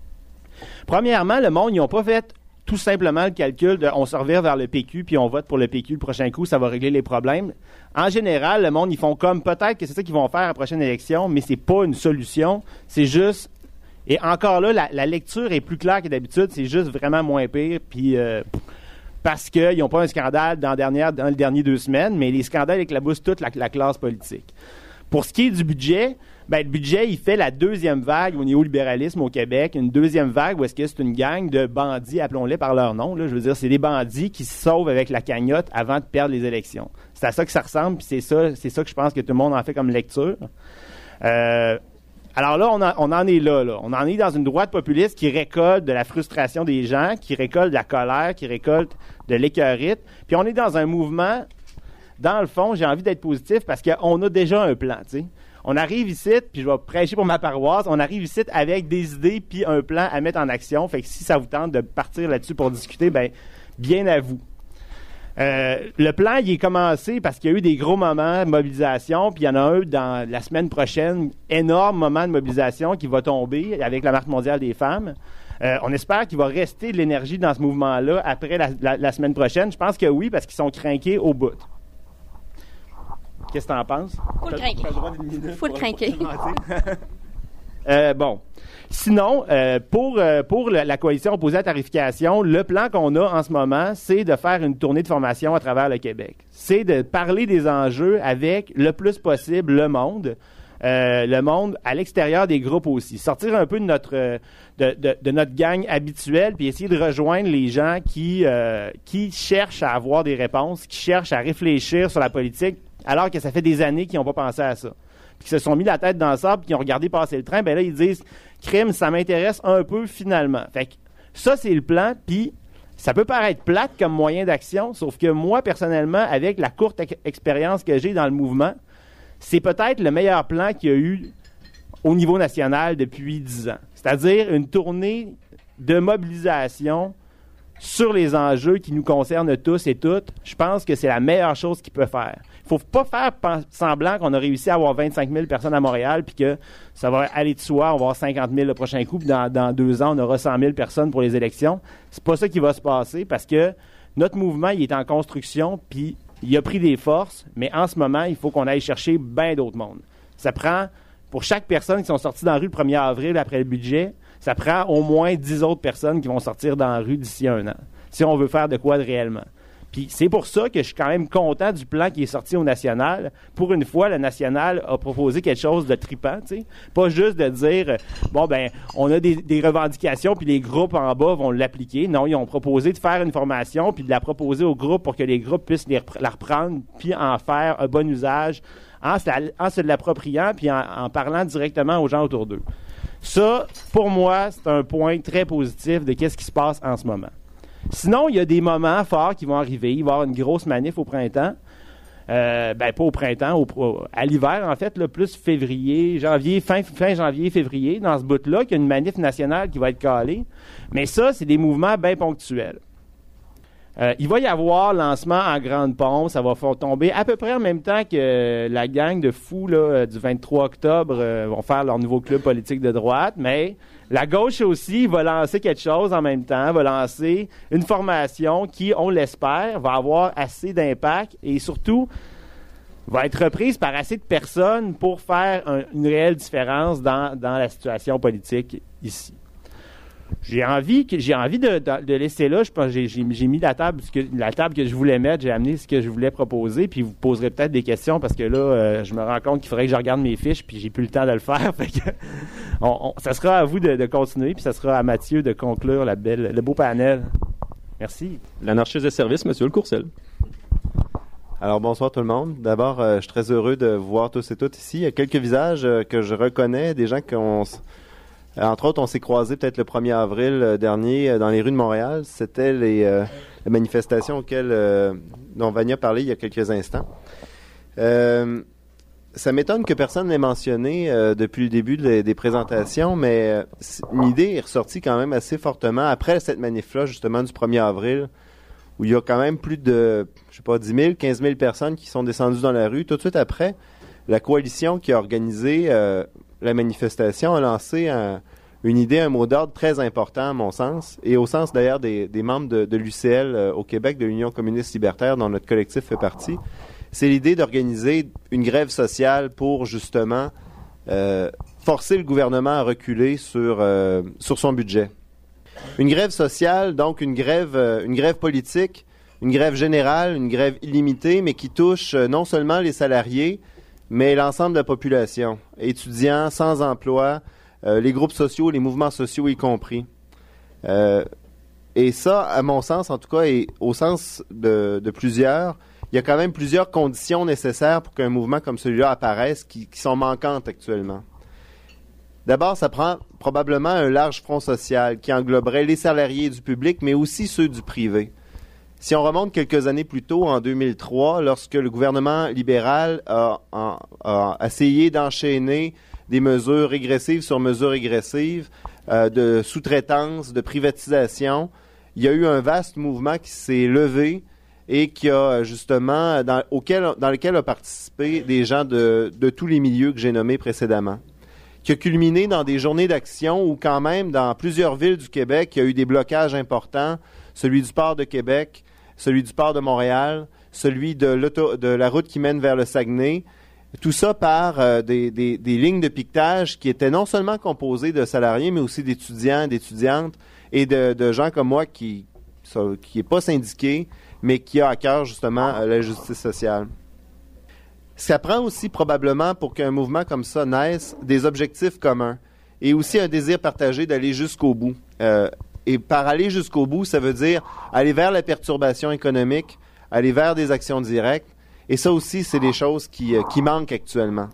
Premièrement, le monde, ils n'ont pas fait tout simplement le calcul de on se revire vers le P Q puis on vote pour le P Q le prochain coup, ça va régler les problèmes. En général, le monde, ils font comme peut-être que c'est ça qu'ils vont faire à la prochaine élection, mais c'est pas une solution. C'est juste... Et encore là, la, la lecture est plus claire que d'habitude. C'est juste vraiment moins pire. Puis euh, parce qu'ils n'ont pas un scandale dans, dernière, dans les dernières deux semaines, mais les scandales éclaboussent toute la, la classe politique. Pour ce qui est du budget, ben, le budget, il fait la deuxième vague au néolibéralisme au Québec. Une deuxième vague où est-ce que c'est une gang de bandits, appelons-les par leur nom. Là, je veux dire, c'est des bandits qui se sauvent avec la cagnotte avant de perdre les élections. C'est à ça que ça ressemble, puis c'est ça, c'est ça que je pense que tout le monde en fait comme lecture. Euh, alors là on, a, on en est là, là. On en est dans une droite populiste qui récolte de la frustration des gens, qui récolte de la colère, qui récolte de l'écœurite. Puis on est dans un mouvement, dans le fond, j'ai envie d'être positif parce qu'on a déjà un plan, tu sais. On arrive ici, puis je vais prêcher pour ma paroisse, on arrive ici avec des idées puis un plan à mettre en action. Fait que si ça vous tente de partir là-dessus pour discuter, ben bien à vous. Euh, le plan, il est commencé parce qu'il y a eu des gros moments de mobilisation, puis il y en a un dans la semaine prochaine, énorme moment de mobilisation qui va tomber avec la Marche mondiale des femmes. Euh, on espère qu'il va rester de l'énergie dans ce mouvement-là après la, la, la semaine prochaine. Je pense que oui, parce qu'ils sont craqués au bout. Qu'est-ce que t'en penses? Faut le craquer. Faut le craquer. euh, bon. Sinon, euh, pour, euh, pour le, la coalition opposée à la tarification, le plan qu'on a en ce moment, c'est de faire une tournée de formation à travers le Québec. C'est de parler des enjeux avec le plus possible le monde, euh, le monde à l'extérieur des groupes aussi. Sortir un peu de notre, euh, de, de, de notre gang habituelle, puis essayer de rejoindre les gens qui, euh, qui cherchent à avoir des réponses, qui cherchent à réfléchir sur la politique, alors que ça fait des années qu'ils n'ont pas pensé à ça. Puis qu'ils se sont mis la tête dans le sable, puis qu'ils ont regardé passer le train, ben là, ils disent « Crime, ça m'intéresse un peu finalement ». Fait que ça, c'est le plan, puis ça peut paraître plate comme moyen d'action, sauf que moi, personnellement, avec la courte ex- expérience que j'ai dans le mouvement, c'est peut-être le meilleur plan qu'il y a eu au niveau national depuis dix ans. C'est-à-dire une tournée de mobilisation sur les enjeux qui nous concernent tous et toutes. Je pense que c'est la meilleure chose qu'il peut faire. Il ne faut pas faire semblant qu'on a réussi à avoir vingt-cinq mille personnes à Montréal puis que ça va aller de soi, on va avoir cinquante mille le prochain coup, puis dans, dans deux ans, on aura cent mille personnes pour les élections. C'est pas ça qui va se passer parce que notre mouvement, il est en construction, puis il a pris des forces, mais en ce moment, il faut qu'on aille chercher bien d'autres mondes. Ça prend, pour chaque personne qui sont sorties dans la rue le premier avril après le budget, ça prend au moins dix autres personnes qui vont sortir dans la rue d'ici un an, si on veut faire de quoi de réellement. Puis c'est pour ça que je suis quand même content du plan qui est sorti au national. Pour une fois, le national a proposé quelque chose de trippant, tu sais. Pas juste de dire, bon, ben, on a des, des revendications, puis les groupes en bas vont l'appliquer. Non, ils ont proposé de faire une formation, puis de la proposer aux groupes pour que les groupes puissent les, la reprendre, puis en faire un bon usage, en, en se l'appropriant, puis en, en parlant directement aux gens autour d'eux. Ça, pour moi, c'est un point très positif de qu'est-ce qui se passe en ce moment. Sinon, il y a des moments forts qui vont arriver. Il va y avoir une grosse manif au printemps. Euh, ben, pas au printemps, au, à l'hiver, en fait, là, plus février, janvier, fin, fin janvier, février, dans ce bout-là, qu'il y a une manif nationale qui va être calée. Mais ça, c'est des mouvements bien ponctuels. Euh, il va y avoir lancement en grande pompe. Ça va faire tomber à peu près en même temps que la gang de fous là, du vingt-trois octobre euh, vont faire leur nouveau club politique de droite. Mais la gauche aussi va lancer quelque chose en même temps, va lancer une formation qui, on l'espère, va avoir assez d'impact et surtout va être reprise par assez de personnes pour faire un, une réelle différence dans, dans la situation politique ici. J'ai envie, que, j'ai envie de, de, de laisser là, je pense, j'ai, j'ai, j'ai mis la table, que, la table que je voulais mettre, j'ai amené ce que je voulais proposer, puis vous poserez peut-être des questions parce que là, euh, je me rends compte qu'il faudrait que je regarde mes fiches, puis j'ai plus le temps de le faire. Fait que, on, on, ça sera à vous de, de continuer, puis ça sera à Mathieu de conclure la belle, le beau panel. Merci. L'anarchiste de service, Monsieur Le Courcel. Alors, bonsoir tout le monde. D'abord, euh, je suis très heureux de vous voir tous et toutes ici. Il y a quelques visages euh, que je reconnais, des gens qu'on... Entre autres, on s'est croisés peut-être le premier avril dernier dans les rues de Montréal. C'était les, euh, les manifestations auxquelles euh, dont Vania parlait il y a quelques instants. Euh, ça m'étonne que personne n'ait mentionné euh, depuis le début de, des présentations, mais euh, une idée est ressortie quand même assez fortement après cette manif-là, justement, du premier avril, où il y a quand même plus de, je sais pas, dix mille, quinze mille personnes qui sont descendues dans la rue. Tout de suite après, la coalition qui a organisé euh, la manifestation a lancé un, une idée, un mot d'ordre très important à mon sens, et au sens d'ailleurs des, des membres de, de l'U C L euh, au Québec, de l'Union communiste libertaire, dont notre collectif fait partie. C'est l'idée d'organiser une grève sociale pour justement euh, forcer le gouvernement à reculer sur, euh, sur son budget. Une grève sociale, donc une grève, euh, une grève politique, une grève générale, une grève illimitée, mais qui touche euh, non seulement les salariés, mais l'ensemble de la population, étudiants, sans emploi, euh, les groupes sociaux, les mouvements sociaux y compris. Euh, et ça, à mon sens, en tout cas, et au sens de, de plusieurs, il y a quand même plusieurs conditions nécessaires pour qu'un mouvement comme celui-là apparaisse qui, qui sont manquantes actuellement. D'abord, ça prend probablement un large front social qui engloberait les salariés du public, mais aussi ceux du privé. Si on remonte quelques années plus tôt, en deux mille trois, lorsque le gouvernement libéral a, a, a essayé d'enchaîner des mesures régressives sur mesures régressives, euh, de sous-traitance, de privatisation, il y a eu un vaste mouvement qui s'est levé et qui a justement, dans, auquel, dans lequel ont participé des gens de, de tous les milieux que j'ai nommés précédemment, qui a culminé dans des journées d'action où quand même, dans plusieurs villes du Québec, il y a eu des blocages importants, celui du port de Québec, celui du port de Montréal, celui de, l'auto, de la route qui mène vers le Saguenay, tout ça par euh, des, des, des lignes de piquetage qui étaient non seulement composées de salariés, mais aussi d'étudiants, d'étudiantes et de, de gens comme moi qui qui n'est pas syndiqué, mais qui a à cœur justement la justice sociale. Ça prend aussi probablement pour qu'un mouvement comme ça naisse des objectifs communs et aussi un désir partagé d'aller jusqu'au bout. Euh, Et par aller jusqu'au bout, ça veut dire aller vers la perturbation économique, aller vers des actions directes. Et ça aussi, c'est des choses qui, euh, qui manquent actuellement.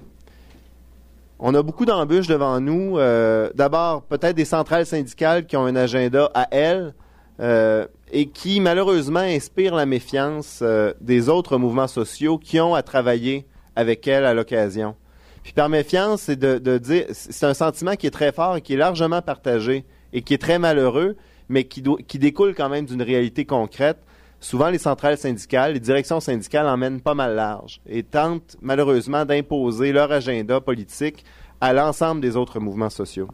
On a beaucoup d'embûches devant nous. Euh, d'abord, peut-être des centrales syndicales qui ont un agenda à elles euh, et qui, malheureusement, inspirent la méfiance euh, des autres mouvements sociaux qui ont à travailler avec elles à l'occasion. Puis par méfiance, c'est de, de dire, c'est un sentiment qui est très fort et qui est largement partagé et qui est très malheureux, mais qui, do, qui découle quand même d'une réalité concrète. Souvent, les centrales syndicales, les directions syndicales emmènent pas mal large et tentent malheureusement d'imposer leur agenda politique à l'ensemble des autres mouvements sociaux.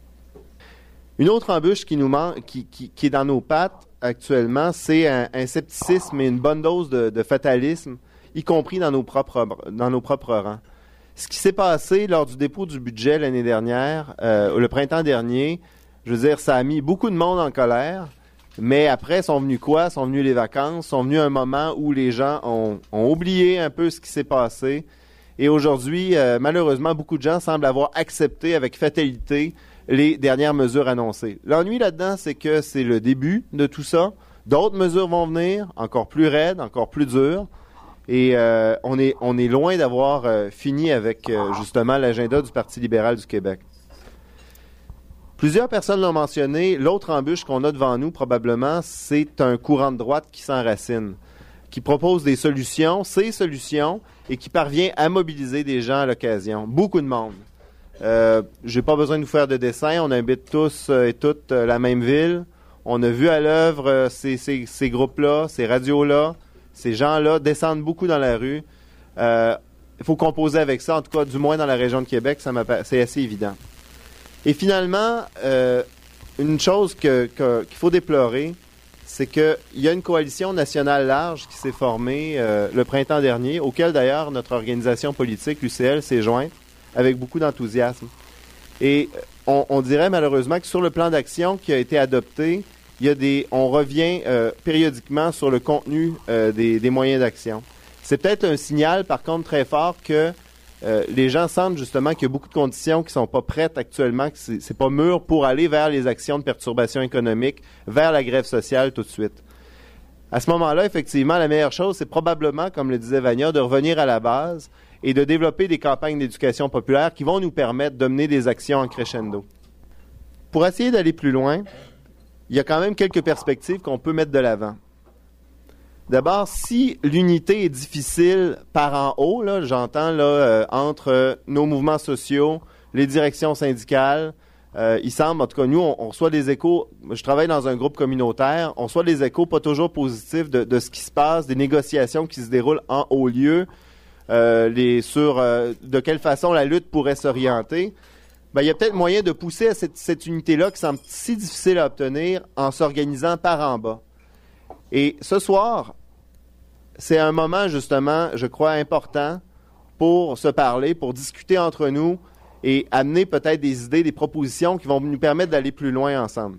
Une autre embûche qui nous manque, qui, qui, qui est dans nos pattes actuellement, c'est un, un scepticisme et une bonne dose de, de fatalisme, y compris dans nos propres, dans nos propres rangs. Ce qui s'est passé lors du dépôt du budget l'année dernière, euh, le printemps dernier, je veux dire, ça a mis beaucoup de monde en colère, mais après, sont venus quoi? Sont venus les vacances, sont venus un moment où les gens ont, ont oublié un peu ce qui s'est passé. Et aujourd'hui, euh, malheureusement, beaucoup de gens semblent avoir accepté avec fatalité les dernières mesures annoncées. L'ennui là-dedans, c'est que c'est le début de tout ça. D'autres mesures vont venir, encore plus raides, encore plus dures. Et euh, on est, on est loin d'avoir euh, fini avec euh, justement l'agenda du Parti libéral du Québec. Plusieurs personnes l'ont mentionné. L'autre embûche qu'on a devant nous, probablement, c'est un courant de droite qui s'enracine, qui propose des solutions, ces solutions, et qui parvient à mobiliser des gens à l'occasion. Beaucoup de monde. Euh, j'ai pas besoin de vous faire de dessin. On habite tous euh, et toutes euh, la même ville. On a vu à l'œuvre euh, ces, ces, ces groupes-là, ces radios-là. Ces gens-là descendent beaucoup dans la rue. Euh, il faut composer avec ça, en tout cas, du moins dans la région de Québec, ça c'est assez évident. Et finalement, euh, une chose que, que, qu'il faut déplorer, c'est qu'il y a une coalition nationale large qui s'est formée euh, le printemps dernier, auquel d'ailleurs notre organisation politique, l'U C L, s'est jointe avec beaucoup d'enthousiasme. Et on, on dirait malheureusement que sur le plan d'action qui a été adopté, il y a des, on revient euh, périodiquement sur le contenu euh, des, des moyens d'action. C'est peut-être un signal, par contre, très fort que euh, les gens sentent justement qu'il y a beaucoup de conditions qui ne sont pas prêtes actuellement, que c'est, c'est pas mûr pour aller vers les actions de perturbation économique, vers la grève sociale tout de suite. À ce moment-là, effectivement, la meilleure chose, c'est probablement, comme le disait Vania, de revenir à la base et de développer des campagnes d'éducation populaire qui vont nous permettre de mener des actions en crescendo. Pour essayer d'aller plus loin, il y a quand même quelques perspectives qu'on peut mettre de l'avant. D'abord, si l'unité est difficile par en haut, là, j'entends là, euh, entre nos mouvements sociaux, les directions syndicales, euh, il semble, en tout cas nous, on, on reçoit des échos, je travaille dans un groupe communautaire, on reçoit des échos pas toujours positifs de, de ce qui se passe, des négociations qui se déroulent en haut lieu, euh, les, sur euh, de quelle façon la lutte pourrait s'orienter. Ben, il y a peut-être moyen de pousser à cette, cette unité-là qui semble si difficile à obtenir en s'organisant par en bas. Et ce soir, c'est un moment, justement, je crois, important pour se parler, pour discuter entre nous et amener peut-être des idées, des propositions qui vont nous permettre d'aller plus loin ensemble.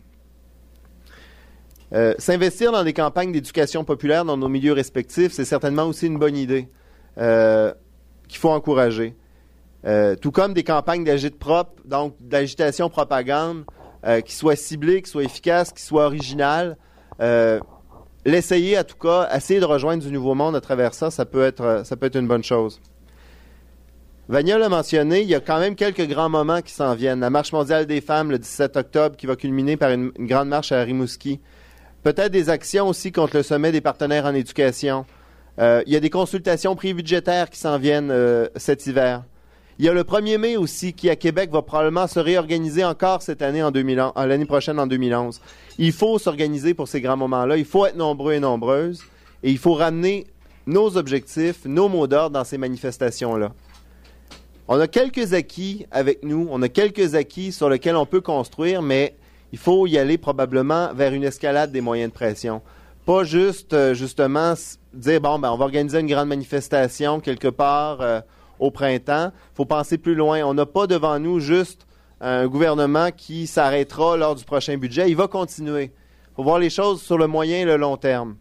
Euh, s'investir dans des campagnes d'éducation populaire dans nos milieux respectifs, c'est certainement aussi une bonne idée euh, qu'il faut encourager. Euh, tout comme des campagnes d'agite-propre, donc d'agitation propagande, euh, qui soient ciblées, qui soient efficaces, qui soient originales. Euh, l'essayer, en tout cas, essayer de rejoindre du nouveau monde à travers ça, ça peut être, ça peut être une bonne chose. Vania l'a mentionné, il y a quand même quelques grands moments qui s'en viennent. La Marche mondiale des femmes, le dix-sept octobre, qui va culminer par une, une grande marche à Rimouski. Peut-être des actions aussi contre le sommet des partenaires en éducation. Euh, il y a des consultations pré-budgétaires qui s'en viennent euh, cet hiver. Il y a le premier mai aussi qui, à Québec, va probablement se réorganiser encore cette année, en deux mille onze, l'année prochaine, en deux mille onze. Il faut s'organiser pour ces grands moments-là. Il faut être nombreux et nombreuses. Et il faut ramener nos objectifs, nos mots d'ordre dans ces manifestations-là. On a quelques acquis avec nous. On a quelques acquis sur lesquels on peut construire, mais il faut y aller probablement vers une escalade des moyens de pression. Pas juste, euh, justement, dire, bon, ben, on va organiser une grande manifestation quelque part... Euh, au printemps. Il faut penser plus loin. On n'a pas devant nous juste un gouvernement qui s'arrêtera lors du prochain budget. Il va continuer. Il faut voir les choses sur le moyen et le long terme.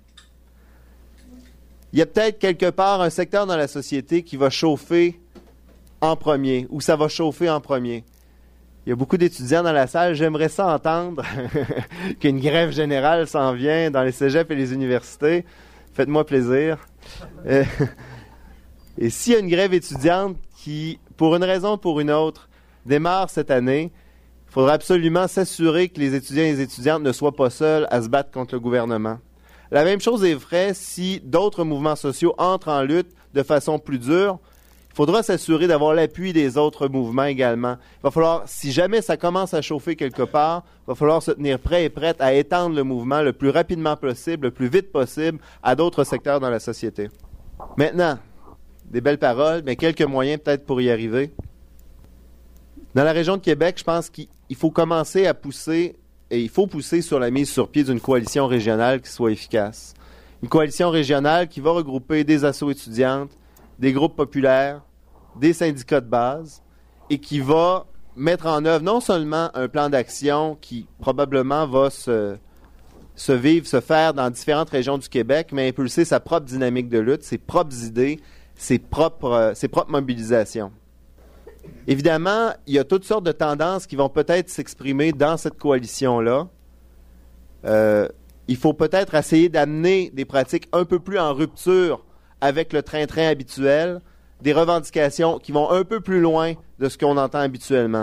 Il y a peut-être quelque part un secteur dans la société qui va chauffer en premier, ou ça va chauffer en premier. Il y a beaucoup d'étudiants dans la salle. J'aimerais ça entendre qu'une grève générale s'en vient dans les cégeps et les universités. Faites-moi plaisir. Euh, Et s'il y a une grève étudiante qui, pour une raison ou pour une autre, démarre cette année, il faudra absolument s'assurer que les étudiants et les étudiantes ne soient pas seuls à se battre contre le gouvernement. La même chose est vraie si d'autres mouvements sociaux entrent en lutte de façon plus dure. Il faudra s'assurer d'avoir l'appui des autres mouvements également. Il va falloir, si jamais ça commence à chauffer quelque part, il va falloir se tenir prêt et prête à étendre le mouvement le plus rapidement possible, le plus vite possible à d'autres secteurs dans la société. Maintenant, des belles paroles, mais quelques moyens peut-être pour y arriver. Dans la région de Québec, je pense qu'il faut commencer à pousser, et il faut pousser sur la mise sur pied d'une coalition régionale qui soit efficace. Une coalition régionale qui va regrouper des assos étudiantes, des groupes populaires, des syndicats de base, et qui va mettre en œuvre non seulement un plan d'action qui probablement va se, se vivre, se faire dans différentes régions du Québec, mais impulser sa propre dynamique de lutte, ses propres idées, ses propres, euh, ses propres mobilisations. Évidemment, il y a toutes sortes de tendances qui vont peut-être s'exprimer dans cette coalition-là. Euh, il faut peut-être essayer d'amener des pratiques un peu plus en rupture avec le train-train habituel, des revendications qui vont un peu plus loin de ce qu'on entend habituellement.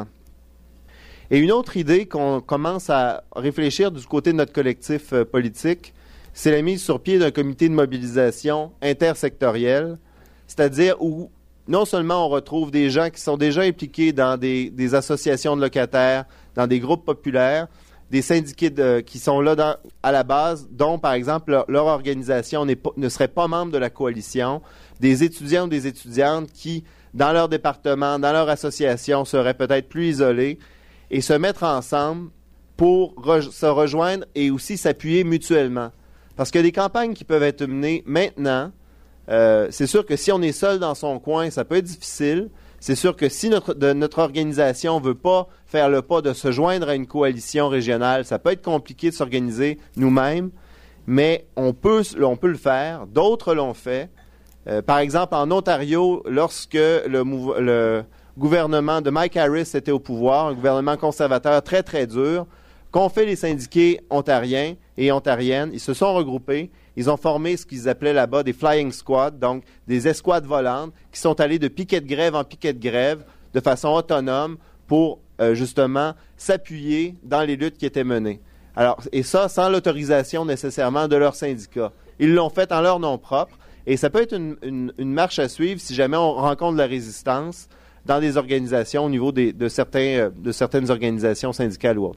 Et une autre idée qu'on commence à réfléchir du côté de notre collectif euh, politique, c'est la mise sur pied d'un comité de mobilisation intersectoriel, c'est-à-dire où non seulement on retrouve des gens qui sont déjà impliqués dans des, des associations de locataires, dans des groupes populaires, des syndiqués de, qui sont là dans, à la base, dont, par exemple, leur, leur organisation n'est pas, ne serait pas membre de la coalition, des étudiants ou des étudiantes qui, dans leur département, dans leur association, seraient peut-être plus isolés, et se mettre ensemble pour re- se rejoindre et aussi s'appuyer mutuellement. Parce que des campagnes qui peuvent être menées maintenant, euh, c'est sûr que si on est seul dans son coin, ça peut être difficile. C'est sûr que si notre, de, notre organisation ne veut pas faire le pas de se joindre à une coalition régionale, ça peut être compliqué de s'organiser nous-mêmes, mais on peut, on peut le faire. D'autres l'ont fait. Euh, par exemple, en Ontario, lorsque le, mouv- le gouvernement de Mike Harris était au pouvoir, un gouvernement conservateur très, très dur, qu'ont fait les syndiqués ontariens et ontariennes? Ils se sont regroupés. Ils ont formé ce qu'ils appelaient là-bas des flying squads, donc des escouades volantes, qui sont allés de piquet de grève en piquet de grève de façon autonome pour euh, justement s'appuyer dans les luttes qui étaient menées. Alors, et ça, sans l'autorisation nécessairement de leur syndicat. Ils l'ont fait en leur nom propre, et ça peut être une, une, une marche à suivre si jamais on rencontre la résistance dans des organisations au niveau des, de, certains, de certaines organisations syndicales ou autres.